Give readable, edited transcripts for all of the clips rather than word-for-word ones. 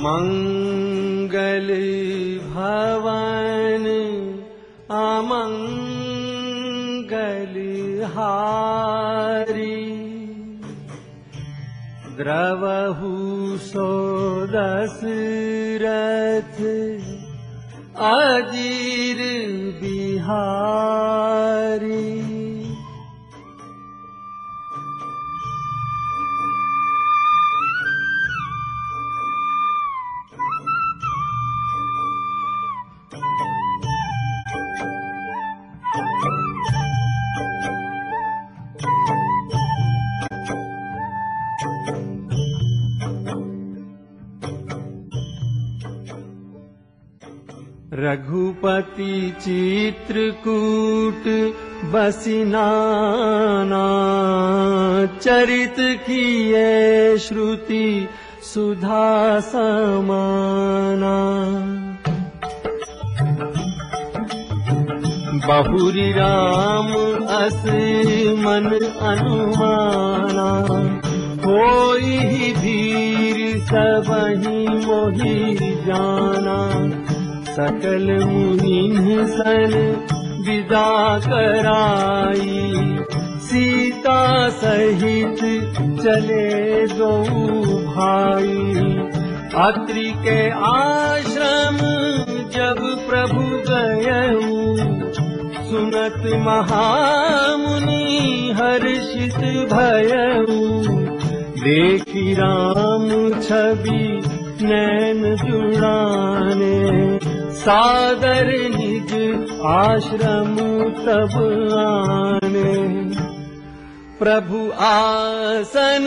मंगल भवन अमंगल हारी, द्रवहु सो दशरथ अजीर बिहारी। रघुपति चित्रकूट बसिनाना, चरित किए श्रुति सुधा समाना। बहुरी राम अस मन अनुमाना, होई ही धीर सबहि मोहि जाना। सकल मुनि सन विदा कराई, सीता सहित चले दो भाई। अत्रि के आश्रम जब प्रभु गयऊ, सुनत महामुनि हर्षित भयऊ। देखी राम छवि नैन जुड़ाने, सादर निज आश्रम तब आने। प्रभु आसन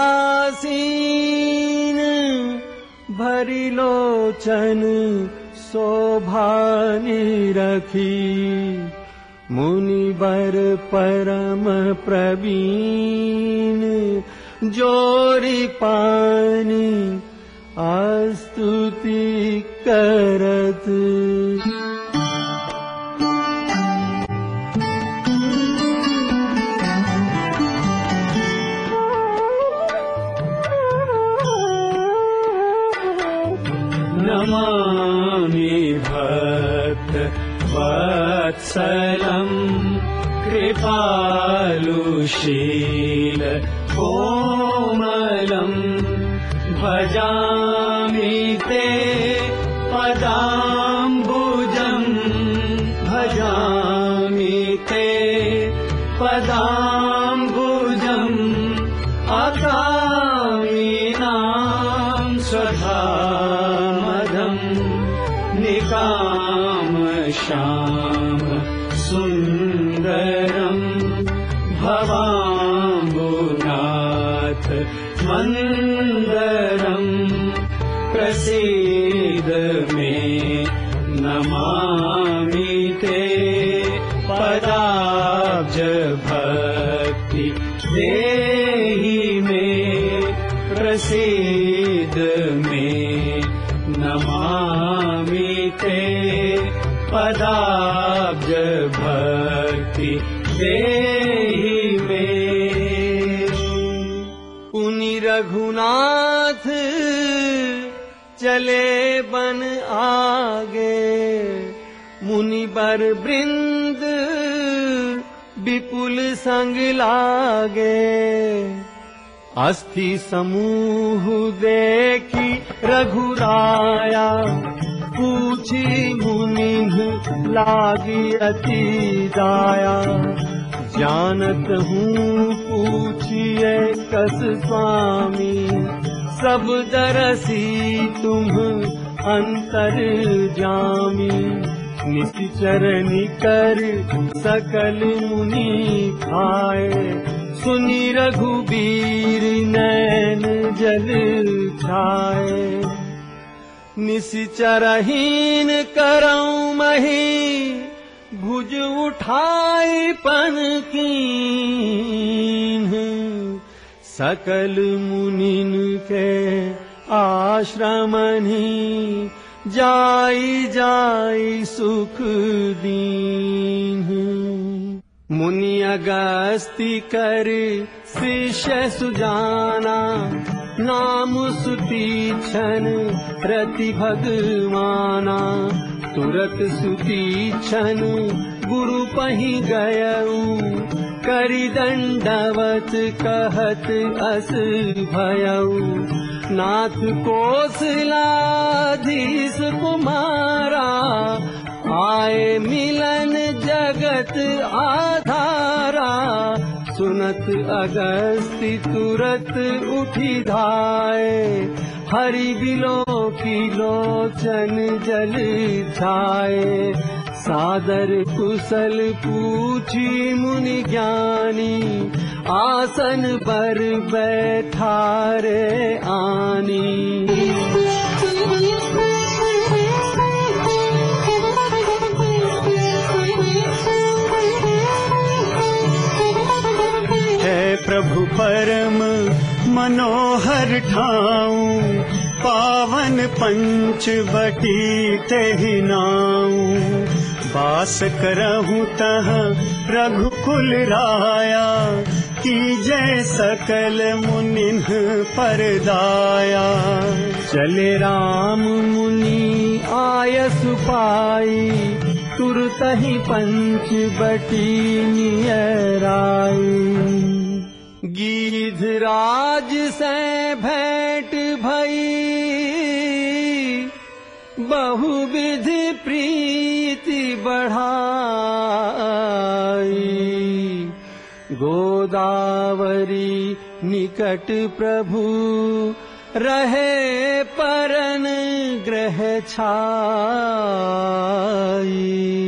आसीन, भरी लोचन शोभा निरखी। मुनिवर परम प्रवीण, जोरी पानी स्तुति करत। नमामि भक्त वत्सलम्, कृपालुशील कोमलम्। भजामि ते पदाम्बुजम्, भजामि ते पदाम्बुजम्। अकामिनां स्वधामदम्, निकामश्याम सुन्दरम्। भवाम्बुनाथ मन्दरम्, प्रसीद मे नमामि ते। पदाब्ज भक्ति देहि मे, प्रसीद मे नमामि ते। पदाब्ज भक्ति देहि मे। पुनि रघुनाथ चले बन आगे, मुनिवर वृंद विपुल संग लागे। अस्थि समूह देखी रघुराया, पूछी मुनि लागी अति दाया। जानत हूँ पूछिए कस स्वामी, सब दरसी तुम अंतर जामी। निश्चर निकर सकल मुनि खाए, सुनी रघुबीर नैन जल छाए। निश्चरहीन करऊं मही, भुज उठाई पन कीन्ह। सकल मुनिन के आश्रमनि, जाई जाई सुख दीन्ह। मुनि अगस्ति कर शिष्य सुजाना, नाम सुतीक्षण रति भगवाना। तुरत सुतीक्षण गुरु पहि गयऊ, करि दंडवत कहत अस भयऊ। नाथ कौशलाधीश कुमारा, आए मिलन जगत आधारा। सुनत अगस्ति तुरत उठी धाये, हरि बिलो की लोचन जल छाए। सादर कुशल पूछी मुनि ज्ञानी, आसन पर बैठारे आनी। प्रभु परम मनोहर ठाऊं, पावन पंच बटी तेहि नाऊं। वास करहूँ तह रघुकुल राया, कीजय सकल मुनिन परदाया। चले राम मुनि आयस पाई, तुरतहि पंच बटी नियराई। गिरिधराज से भेंट भई, बहुविधि प्रीति बढ़ाई। गोदावरी निकट प्रभु रहे, परन ग्रह छाई।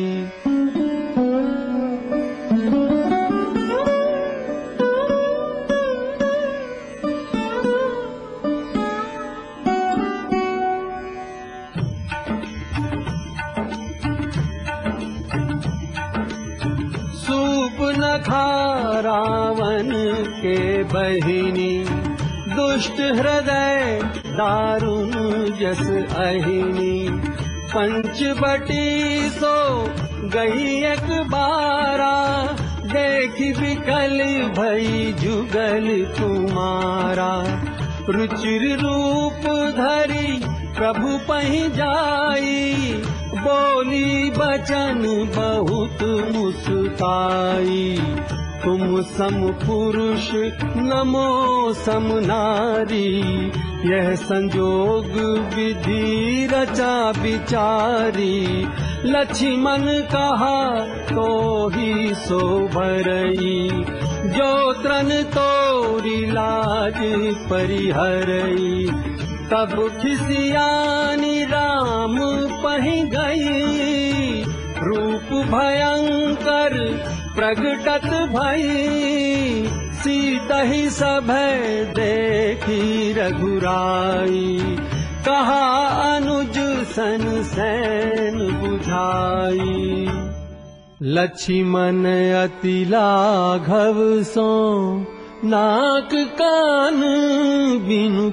रावण के बहिनी, दुष्ट हृदय दारुण जस अहिनी। पंचवटी सो गई एक बारा, देखी विकल भई जुगल कुमारा। रुचिर रूप धरी प्रभु पहि जाई, बोली बचन बहुत मुस्काई। तुम सम पुरुष नमो सम नारी, यह संजोग विधि रचा विचारी। लक्ष्मण कहा तो ही सो भरई, जो त्रन तोरी लाज परिहरई। तब खिसियानी राम पहि गई, रूप भयंकर प्रगटत भई। सीतहि सभय देखी रघुराई, कहा अनुज सन सैन बुझाई। लक्ष्मण अति लाघव सो, नाक कान बिनु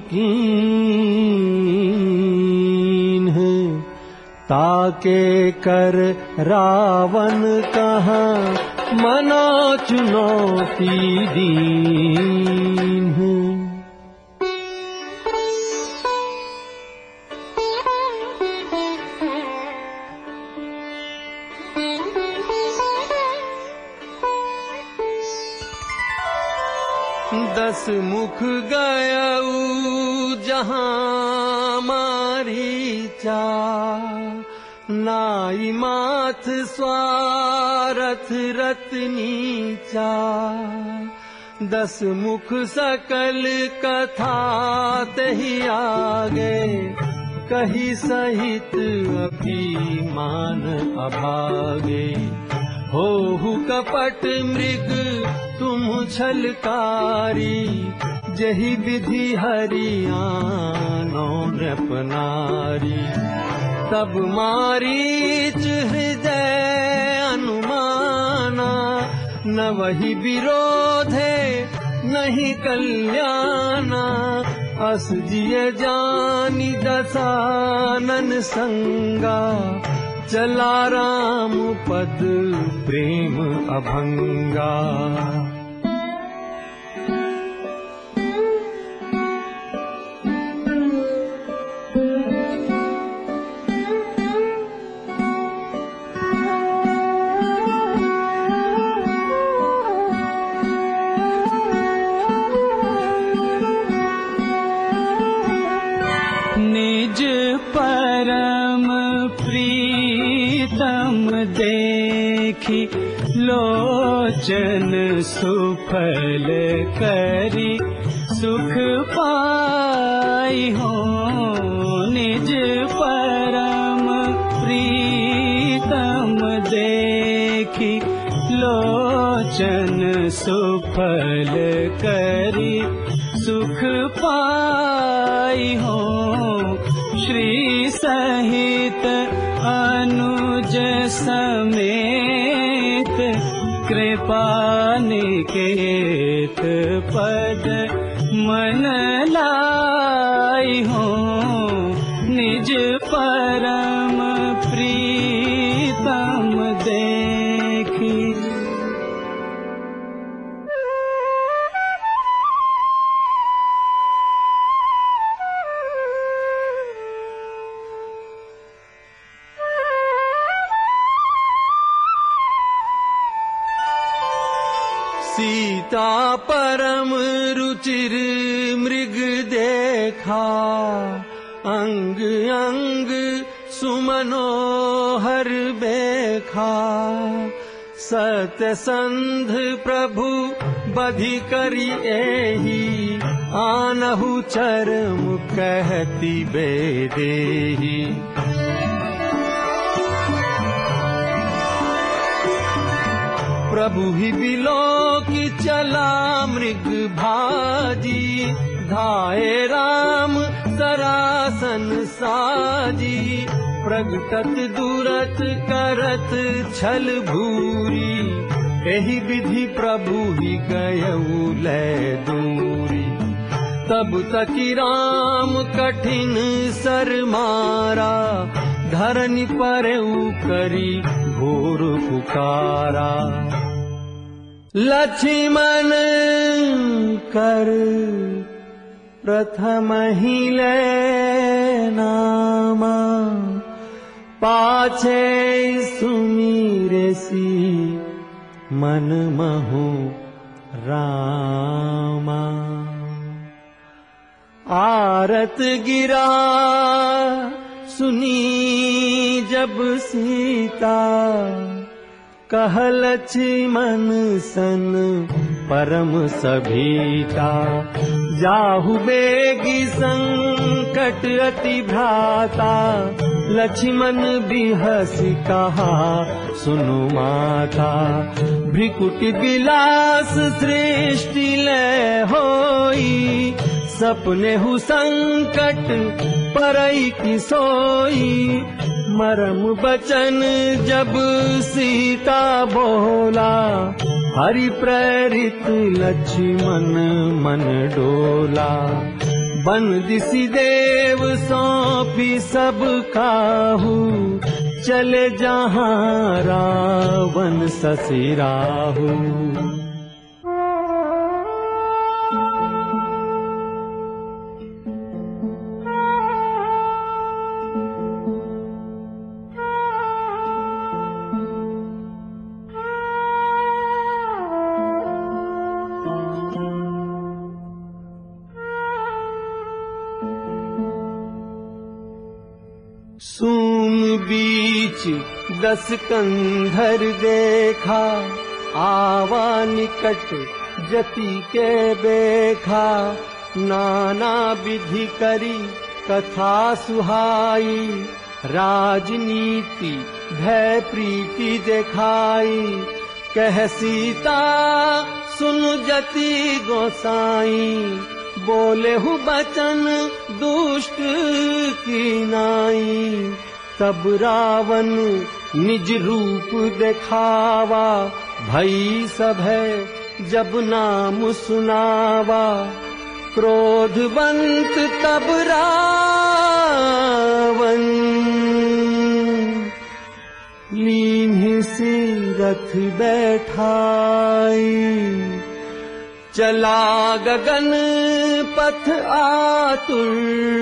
कीन्ह। ताके कर रावण कहाँ, मनो चुनौती दीन्ह। दस मुख गयऊ जहाँ मारीचा, नाई माथ स्वारथ रत्नीचा। दस मुख सकल कथा तहि आगे, कही सहित अभिमान अभागे। होहु कपट मृग तुम छलकारी, जही विधि हरियानो नृपनारी। तब मारीच हृदय अनुमाना, न वही विरोधे नहीं कल्याणा। अस जिय जानी दसानन संगा, चला राम पद प्रेम अभंगा। निज परम प्रीतम देखी लोचन सुफल करी सुख पाई हो। निज परम प्रीतम देखी लोचन सुफल करी सुख पाई हो। श्री सहित अनुज समेत कृपा निकेत पद मन लाई हो। निज परम प्रीतम देखी। सीता परम रुचिर मृग देखा, अंग अंग सुमनोहर बेखा। सत्यसंध प्रभु बधि करी एही, आनहु चरम कहती बेदेही। प्रभु ही बिलोकी चला मृग भाजी, धाये राम सरासन साजी। प्रगटत दूरत करत छल भूरी, एहि विधि प्रभु ही गयऊ लै दूरी। तब तकी राम कठिन सर मारा, धरनी परऊ करी घोर पुकारा। लक्ष्मण कर प्रथम ही ले नामा, पाछे सुमीरेसी मन महु रामा। आरत गिरा सुनी जब सीता, कह लक्ष्मण सन परम सभीता। जाहु बेगी संकट अति भ्राता, लक्ष्मण बिहसी कहा सुनु माता। भ्रिकुटि विलास सृष्टि लय होई, सपने हु संकट परई की सोई। मरम बचन जब सीता बोला, हरि प्रेरित लक्ष्मण मन डोला। बन दिसि देव सौंपी सब काहू, चले जहाँ रावण ससिराहू। सूम बीच 10 कंधर देखा, आवा निकट जति के बेखा। नाना विधि करी कथा सुहाई, राजनीति भय प्रीति दिखाई। कह सीता सुन जति गोसाई, बोले हु बचन दुष्ट की नाई। तब रावण निज रूप दिखावा, भई सभय जब नाम सुनावा। क्रोधवंत तब रावण लीन्हि सी रथ बैठाई, चला गगन पथ आतुर,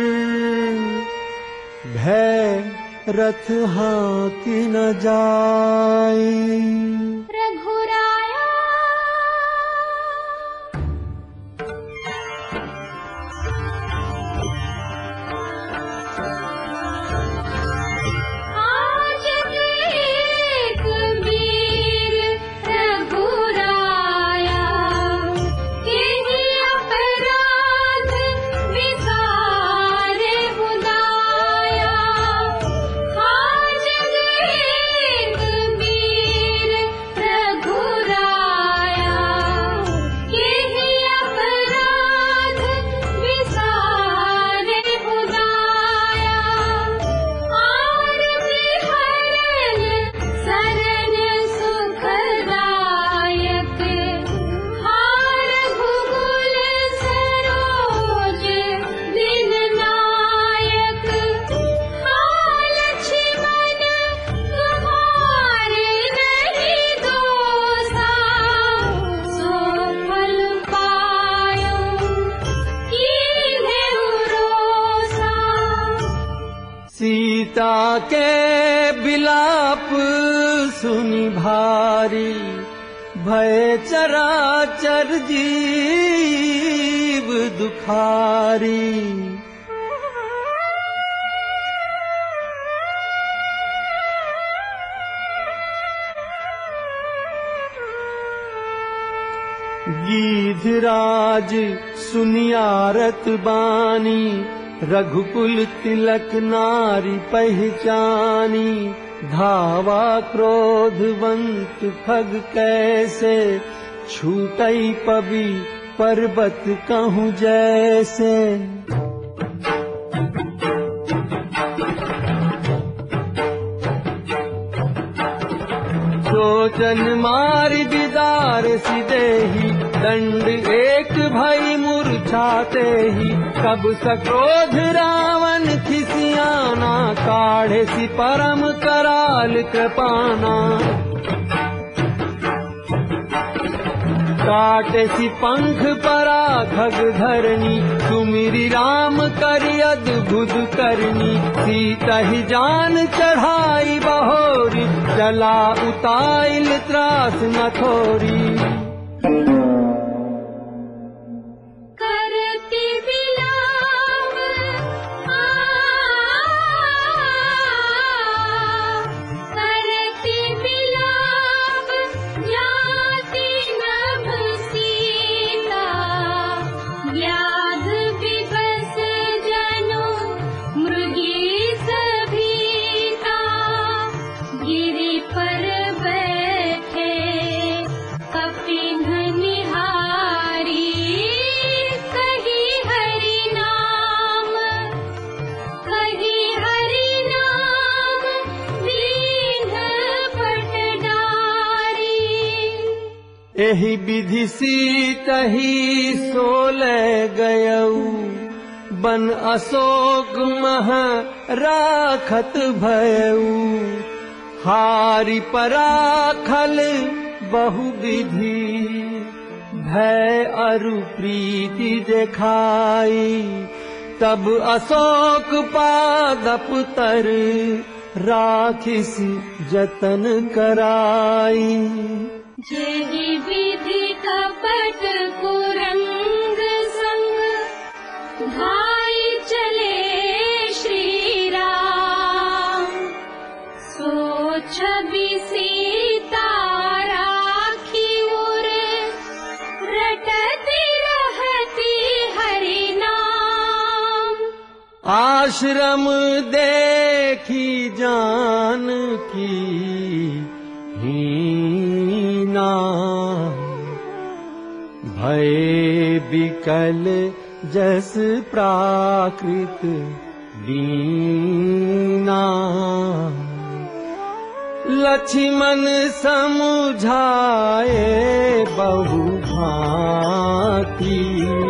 भय रथ हाँकी न जाई। रघुराया आज एक वीर रघुराया, केहि अपराध विसारे बुलाया। आज एक वीर रघुराया, केहि अपराध विसारे बुलाया। आरती हरन शरण सुखदायक, हार घुगुल सरोज दिन नायक। हाल लक्ष्मण तुम्हारे नहीं दोसा, सो फल पायो कीन्हे उरोसा। सीता के बिलाप सुनि भारी, भय चराचर जीव दुखारी। गीधराज सुनियारत बानी, रघुकुल तिलक नारी पहचानी। धावा क्रोधवंत खग कैसे, छूटई पबी पर्वत कहूँ जैसे। सोचन मारि बिदार सिदेही, दंड एक भई मूर्छाते ही। कब सक्रोध रावण खिसियाना, काढ़े सि परम कराल कृपाना। काटे सि पंख परा खग धरनी, सुमिरि राम करि अद्भुत करनी। सीता ही जान चढ़ाई बहोरी, चला उताइल त्रास न थोरी। करती बिलाप करती बिलाप, जाति नभ सीता। व्याध विवश जनु मृगी सभीता। गिरि पर बैठे कपिन निहारी, कही हरि नाम दीन पटडारी। एहि विधि सीतहि सोले गयऊ, बन अशोक मह राखत भयऊ। हारि पराखल बहु विधि, भय अरु प्रीति देखाई। तब अशोक पादप तर, राखिस जतन कराई। जेहि विधि कपट कुरंग संग, भाई चले श्री राम। सो छवि सीता राखी उर, रटती रहती हरि नाम। आश्रम देखी जानकी हीना, भय बिकल जस प्राकृत दीना। लक्ष्मण समुझाए बहु भांति,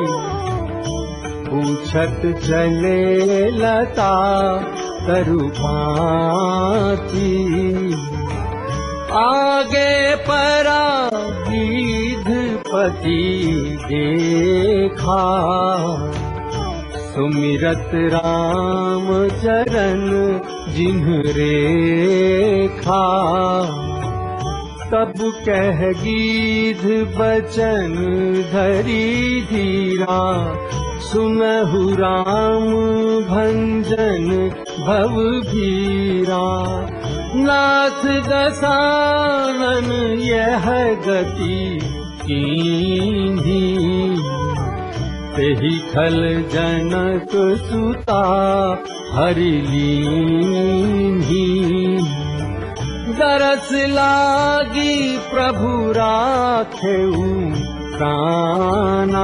पूछत चले लता तरुभांति। आगे परागीधपति देखा, सुमिरत राम चरण जिन्ह रेखा। तब कह गीध बचन धरी धीरा, सुनहु राम भंजन भव भीरा। नाथ दसानन यह गति कीन्ही, तेहि खल जनक सुता हरि लीन्ही। दरस लागी प्रभु राखेउ प्राणा,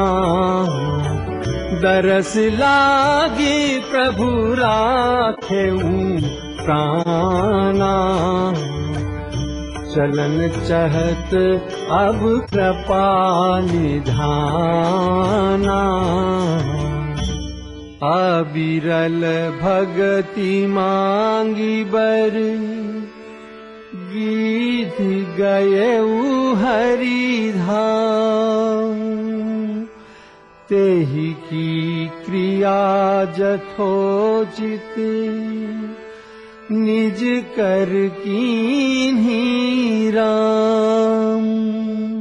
दरस लागी प्रभु राखेउ प्राणा। चलन चहत अब कृपा निधाना, अबिरल भगति मांगी बर। गीध गयउ हरि धाम, तेहि की क्रिया जथोचित, निज कर कीन्ही राम।